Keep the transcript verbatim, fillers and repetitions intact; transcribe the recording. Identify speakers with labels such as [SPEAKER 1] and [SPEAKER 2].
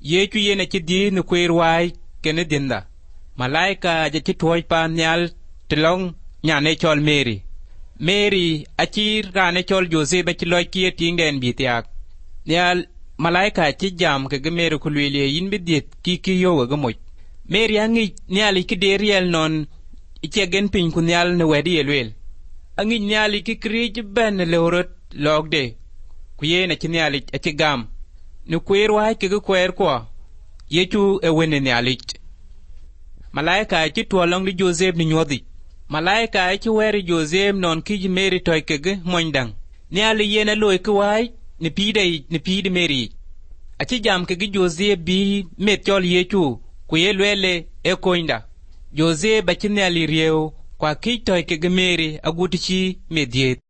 [SPEAKER 1] Yechu yene ci di nu kwer wai kene dinda. Malaika ja ci tuoj pa nyal tilong nyane chol Mary. Mary achir rane chol Joseph achi loj kie ting den bitiak. Nyal malaika ci jam ke Mary kulwile yin bidiet ki ki yo ga moj. Mary angi nyal iki deriel non iche gen pin ku nyal ne wedi elwel. Angi nyal iki krij ben leorot logde. Kuye na ci nyal achi gam. Nu kwer wai ke kwer kwa. Yechu e wene nyal. Malaika ci tuolong di Joseph ni nyodi. Malaika ci weri Joseph non kij Mary toy kege moindang. Ni ali yena loy kwai ni pide ni pide Mary. Aci jam kege Joseph bi metjol yechu ku yelwele e koinda. Joseph bacin ali rieu kwa kij toy kege Mary agutichi mediet.